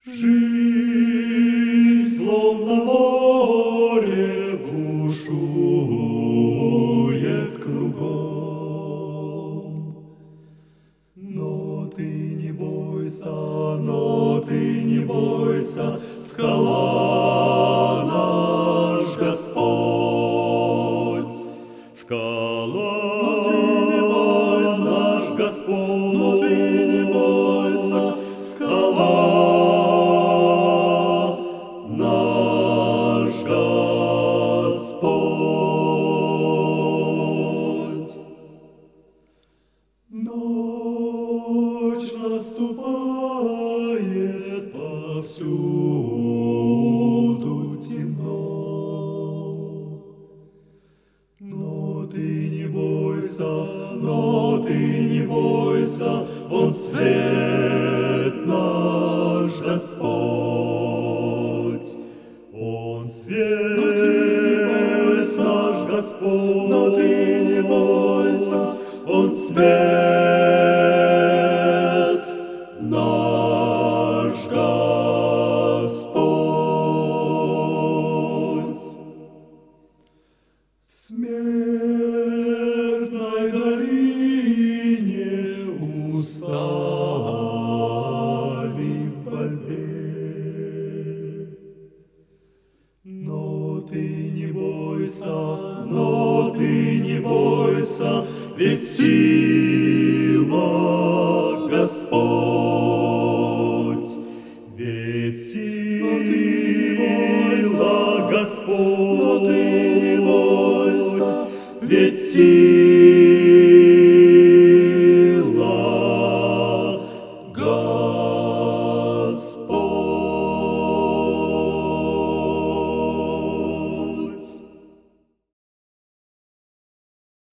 Жизнь, словно море, бушует кругом. Но ты не бойся, скала наш Господь. Скала наш Господь, но ты не бойся, скала наш Господь. Ночь наступает, повсюду темно. Но ты не бойся, Он свет наш Господь. Он свет наш Господь, но ты не бойся, Он свет наш Господь. В смертной долине устали в борьбе. Но ты не бойся, ведь сила Господь. Ведь сила Господь, но ты не бойся, ведь сила